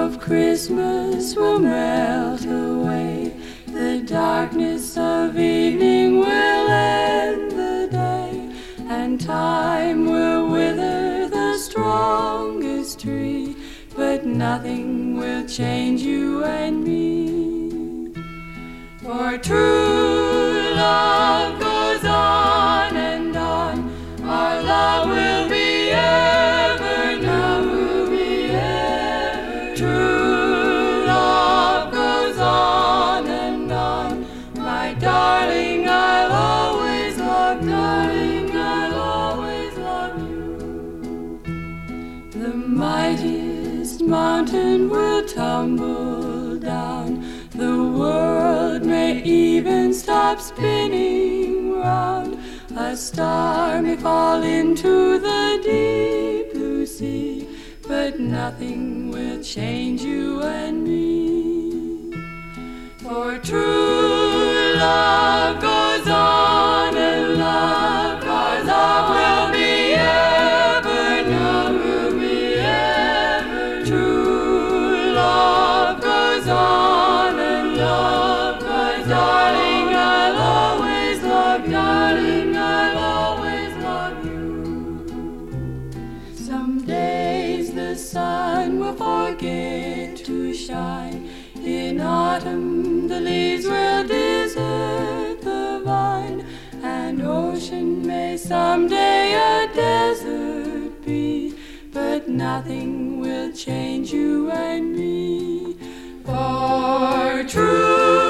of Christmas will melt away. The darkness of evening will end the day, and time will wither the strongest tree, but nothing will change you and me. For true love goes on and on, our love will be ever new. True love goes on and on, my darling, I'll always love, darling, I'll always love you. The mightiest mountain will tumble down, the world may even stop spinning round, a star may fall into the deep blue sea, but nothing will change you and me. For true love goes on and love, our love will be ever new, will be ever. True love goes on and love, my darling, I'll always love you, darling, I'll always love you. Some days the sun will forget to shine, in autumn the leaves will desert the vine, and ocean may someday a desert be, but nothing will change you and me. For true